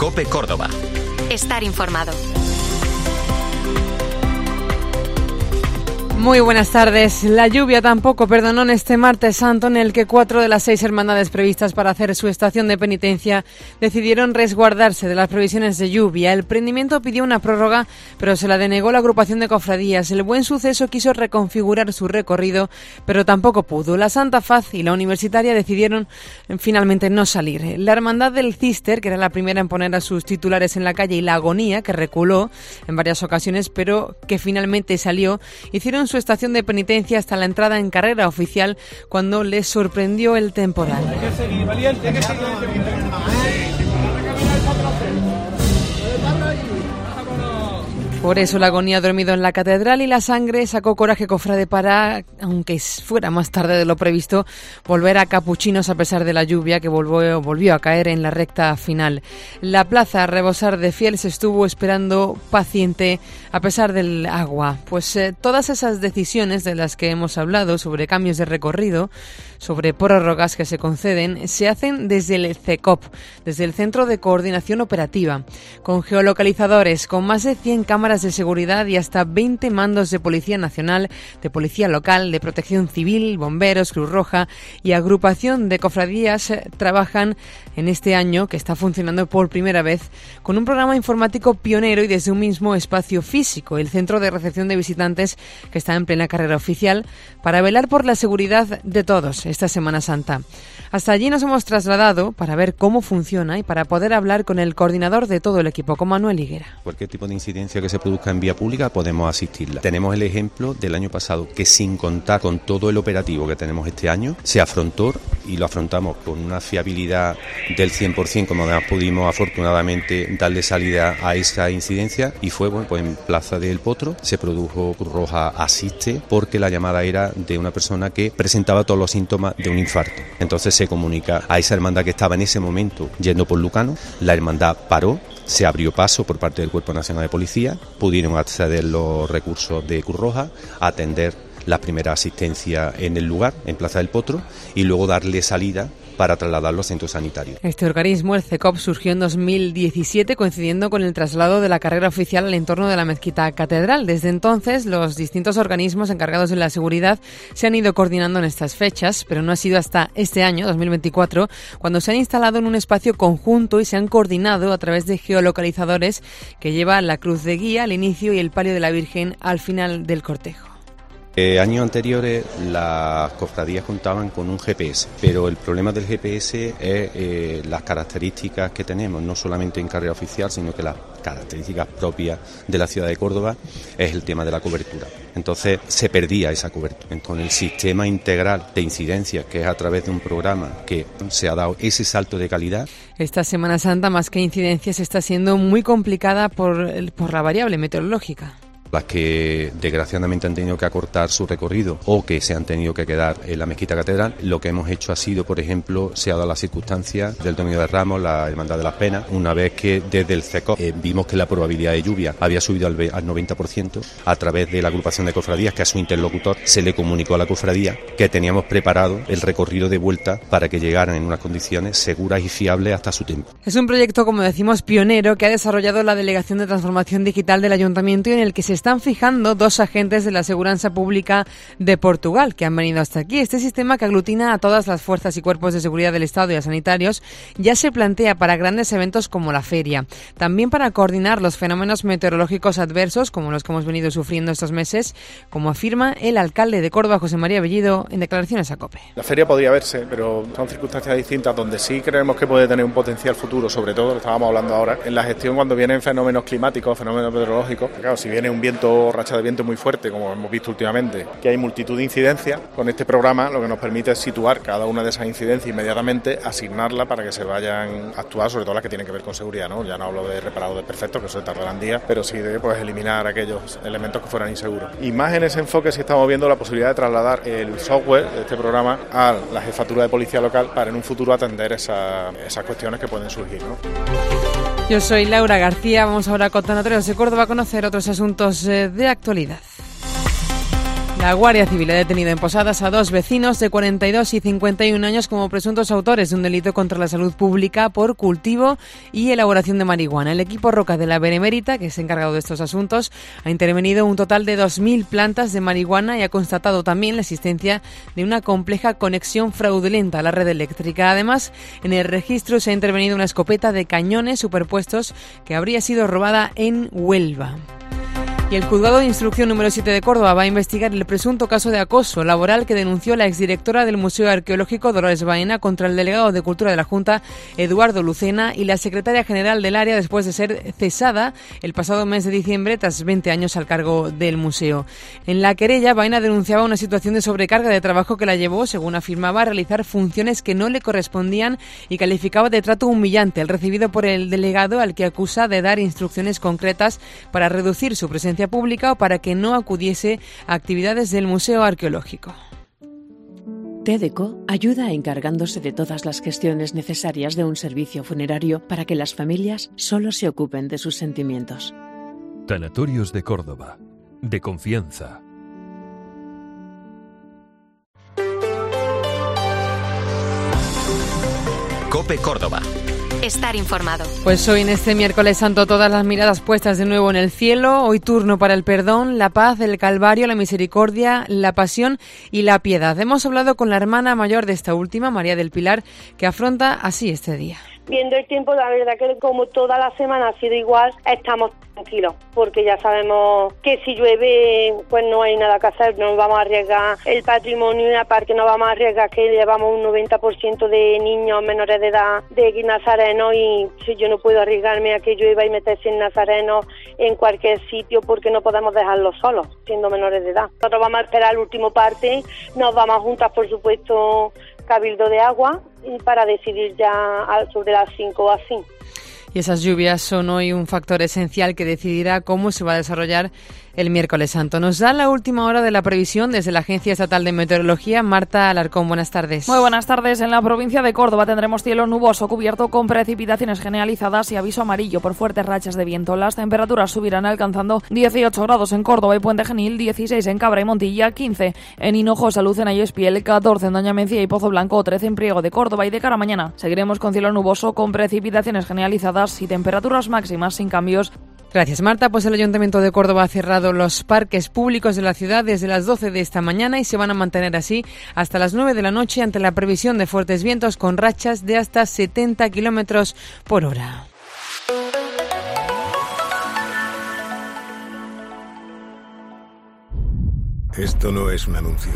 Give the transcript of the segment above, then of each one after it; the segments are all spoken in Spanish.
COPE Córdoba. Estar informado. Muy buenas tardes. La lluvia tampoco perdonó en este martes santo, en el que 4 de las 6 hermandades previstas para hacer su estación de penitencia decidieron resguardarse de las previsiones de lluvia. El prendimiento pidió una prórroga, pero se la denegó la agrupación de cofradías. El Buen Suceso quiso reconfigurar su recorrido, pero tampoco pudo. La Santa Faz y la Universitaria decidieron finalmente no salir. La Hermandad del Císter, que era la primera en poner a sus titulares en la calle, y la Agonía, que reculó en varias ocasiones, pero que finalmente salió, hicieron su estación de penitencia hasta la entrada en carrera oficial, cuando les sorprendió el temporal. Por eso la Agonía ha dormido en la catedral y la Sangre sacó coraje cofrade para, aunque fuera más tarde de lo previsto, volver a Capuchinos a pesar de la lluvia que volvió a caer en la recta final. La plaza, a rebosar de fieles, estuvo esperando paciente a pesar del agua. Pues todas esas decisiones de las que hemos hablado, sobre cambios de recorrido, sobre prórrogas que se conceden, se hacen desde el CECOP, desde el Centro de Coordinación Operativa, con geolocalizadores, con más de 100 cámaras de seguridad y hasta 20 mandos de Policía Nacional, de Policía Local, de Protección Civil, Bomberos, Cruz Roja y agrupación de cofradías. Trabajan en este año, que está funcionando por primera vez, con un programa informático pionero y desde un mismo espacio físico, el Centro de Recepción de Visitantes, que está en plena carrera oficial, para velar por la seguridad de todos esta Semana Santa. Hasta allí nos hemos trasladado para ver cómo funciona y para poder hablar con el coordinador de todo el equipo, con Manuel Higuera. Cualquier tipo de incidencia que se produzca en vía pública podemos asistirla. Tenemos el ejemplo del año pasado, que sin contar con todo el operativo que tenemos este año, se afrontó y lo afrontamos con una fiabilidad del 100%, como además pudimos afortunadamente darle salida a esa incidencia, y fue pues en Plaza del Potro se produjo Cruz Roja asiste, porque la llamada era de una persona que presentaba todos los síntomas de un infarto. Entonces se comunica a esa hermandad que estaba en ese momento yendo por Lucano, la hermandad paró, se abrió paso por parte del Cuerpo Nacional de Policía, pudieron acceder los recursos de Cruz Roja, atender la primera asistencia en el lugar, en Plaza del Potro, y luego darle salida para trasladarlo al centro sanitario. Este organismo, el CECOP, surgió en 2017, coincidiendo con el traslado de la carrera oficial al entorno de la mezquita catedral. Desde entonces, los distintos organismos encargados de la seguridad se han ido coordinando en estas fechas, pero no ha sido hasta este año, 2024, cuando se han instalado en un espacio conjunto y se han coordinado a través de geolocalizadores que llevan la cruz de guía al inicio y el palio de la Virgen al final del cortejo. Años anteriores las cofradías contaban con un GPS, pero el problema del GPS es las características que tenemos, no solamente en carrera oficial, sino que las características propias de la ciudad de Córdoba es el tema de la cobertura. Entonces se perdía esa cobertura. Con el sistema integral de incidencias, que es a través de un programa que se ha dado ese salto de calidad. Esta Semana Santa, más que incidencias, está siendo muy complicada por la variable meteorológica. Las que desgraciadamente han tenido que acortar su recorrido o que se han tenido que quedar en la mezquita catedral. Lo que hemos hecho ha sido, por ejemplo, se ha dado la circunstancia del Domingo de Ramos, la Hermandad de las Penas, una vez que desde el CECOP vimos que la probabilidad de lluvia había subido al 90%, a través de la agrupación de cofradías, que a su interlocutor se le comunicó a la cofradía que teníamos preparado el recorrido de vuelta para que llegaran en unas condiciones seguras y fiables hasta su tiempo. Es un proyecto, como decimos, pionero, que ha desarrollado la Delegación de Transformación Digital del Ayuntamiento, y en el que se están fijando 2 agentes de la Seguridad Pública de Portugal que han venido hasta aquí. Este sistema, que aglutina a todas las fuerzas y cuerpos de seguridad del Estado y a sanitarios, ya se plantea para grandes eventos como la feria. También para coordinar los fenómenos meteorológicos adversos, como los que hemos venido sufriendo estos meses, como afirma el alcalde de Córdoba, José María Bellido, en declaraciones a COPE. La feria podría verse, pero son circunstancias distintas donde sí creemos que puede tener un potencial futuro, sobre todo, lo estábamos hablando ahora, en la gestión cuando vienen fenómenos climáticos, fenómenos meteorológicos. Claro, si viene un viento, racha de viento muy fuerte, como hemos visto últimamente, que hay multitud de incidencias, con este programa lo que nos permite es situar cada una de esas incidencias inmediatamente, asignarla para que se vayan a actuar, sobre todo las que tienen que ver con seguridad, ¿no? Ya no hablo de reparado desperfectos, que eso tardarán días, pero sí de eliminar aquellos elementos que fueran inseguros. Y más en ese enfoque sí estamos viendo la posibilidad de trasladar el software de este programa a la jefatura de policía local para en un futuro atender esas cuestiones que pueden surgir, ¿no? Yo soy Laura García. Vamos ahora con Tanatorios de Córdoba a conocer otros asuntos de actualidad. La Guardia Civil ha detenido en Posadas a 2 vecinos de 42 y 51 años como presuntos autores de un delito contra la salud pública por cultivo y elaboración de marihuana. El equipo Roca de la Benemérita, que es encargado de estos asuntos, ha intervenido un total de 2.000 plantas de marihuana y ha constatado también la existencia de una compleja conexión fraudulenta a la red eléctrica. Además, en el registro se ha intervenido una escopeta de cañones superpuestos que habría sido robada en Huelva. Y el Juzgado de Instrucción número 7 de Córdoba va a investigar el presunto caso de acoso laboral que denunció la exdirectora del Museo Arqueológico, Dolores Baena, contra el delegado de Cultura de la Junta, Eduardo Lucena, y la secretaria general del área después de ser cesada el pasado mes de diciembre tras 20 años al cargo del museo. En la querella, Baena denunciaba una situación de sobrecarga de trabajo que la llevó, según afirmaba, a realizar funciones que no le correspondían y calificaba de trato humillante el recibido por el delegado, al que acusa de dar instrucciones concretas para reducir su presencia pública o para que no acudiese a actividades del Museo Arqueológico. TEDeco ayuda encargándose de todas las gestiones necesarias de un servicio funerario para que las familias solo se ocupen de sus sentimientos. Tanatorios de Córdoba. De confianza. COPE Córdoba. Estar informado. Pues hoy en este miércoles santo todas las miradas puestas de nuevo en el cielo. Hoy turno para el perdón, la paz, el calvario, la misericordia, la pasión y la piedad. Hemos hablado con la hermana mayor de esta última, María del Pilar, que afronta así este día. Viendo el tiempo, la verdad que como toda la semana ha sido igual, estamos tranquilos, porque ya sabemos que si llueve, pues no hay nada que hacer, no vamos a arriesgar el patrimonio y aparte no vamos a arriesgar que llevamos un 90% de niños menores de edad de nazareno y si yo no puedo arriesgarme a que llueva y meterse en nazareno en cualquier sitio porque no podemos dejarlos solos, siendo menores de edad. Nosotros vamos a esperar el último parte, nos vamos a juntar, por supuesto, Cabildo de Agua y para decidir ya sobre las 5 o así. Y esas lluvias son hoy un factor esencial que decidirá cómo se va a desarrollar el miércoles santo. Nos da la última hora de la previsión desde la Agencia Estatal de Meteorología. Marta Alarcón, buenas tardes. Muy buenas tardes. En la provincia de Córdoba tendremos cielo nuboso cubierto con precipitaciones generalizadas y aviso amarillo por fuertes rachas de viento. Las temperaturas subirán alcanzando 18 grados en Córdoba y Puente Genil, 16 en Cabra y Montilla, 15 en Hinojosa, Lucena y Espiel, 14 en Doña Mencía y Pozo Blanco, 13 en Priego de Córdoba. Y de cara a mañana seguiremos con cielo nuboso con precipitaciones generalizadas y temperaturas máximas sin cambios. Gracias, Marta. Pues el Ayuntamiento de Córdoba ha cerrado los parques públicos de la ciudad desde las 12 de esta mañana y se van a mantener así hasta las 9 de la noche ante la previsión de fuertes vientos con rachas de hasta 70 kilómetros por hora. Esto no es un anuncio.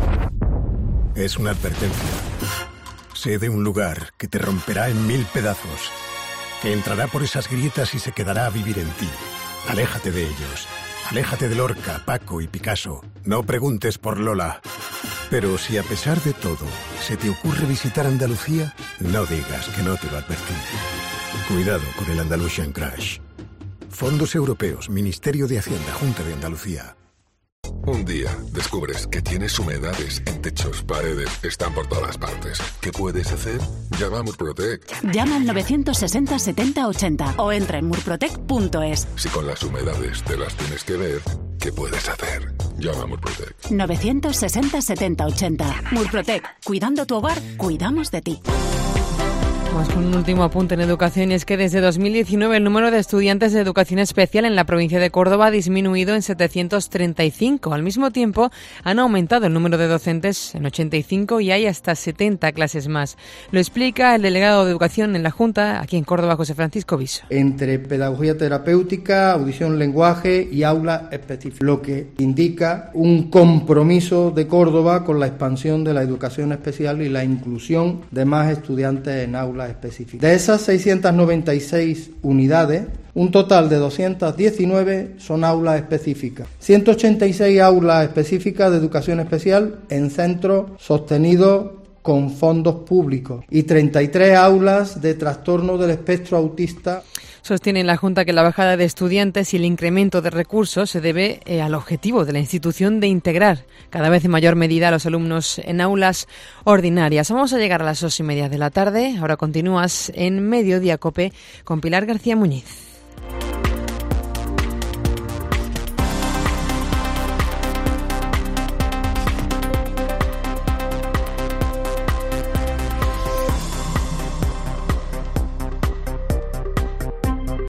Es una advertencia. Sé de un lugar que te romperá en 1000 pedazos, que entrará por esas grietas y se quedará a vivir en ti. Aléjate de ellos. Aléjate de Lorca, Paco y Picasso. No preguntes por Lola. Pero si a pesar de todo se te ocurre visitar Andalucía, no digas que no te lo advertí. Cuidado con el Andalusian Crash. Fondos Europeos, Ministerio de Hacienda, Junta de Andalucía. Un día descubres que tienes humedades en techos, paredes, están por todas partes. ¿Qué puedes hacer? Llama a Murprotec. Llama al 960 70 80 o entra en murprotec.es. Si con las humedades te las tienes que ver, ¿qué puedes hacer? Llama a Murprotec. 960 70 80. Murprotec. Cuidando tu hogar, cuidamos de ti. Vamos con un último apunte en educación y es que desde 2019 el número de estudiantes de educación especial en la provincia de Córdoba ha disminuido en 735. Al mismo tiempo han aumentado el número de docentes en 85 y hay hasta 70 clases más. Lo explica el delegado de educación en la Junta, aquí en Córdoba, José Francisco Viso. Entre pedagogía terapéutica, audición, lenguaje y aula específica, lo que indica un compromiso de Córdoba con la expansión de la educación especial y la inclusión de más estudiantes en aulas específicas. De esas 696 unidades, un total de 219 son aulas específicas. 186 aulas específicas de educación especial en centros sostenidos con fondos públicos y 33 aulas de trastorno del espectro autista. Sostiene la Junta que la bajada de estudiantes y el incremento de recursos se debe al objetivo de la institución de integrar cada vez en mayor medida a los alumnos en aulas ordinarias. Vamos a llegar a las 2:30 de la tarde. Ahora continúas en Mediodía COPE con Pilar García Muñiz.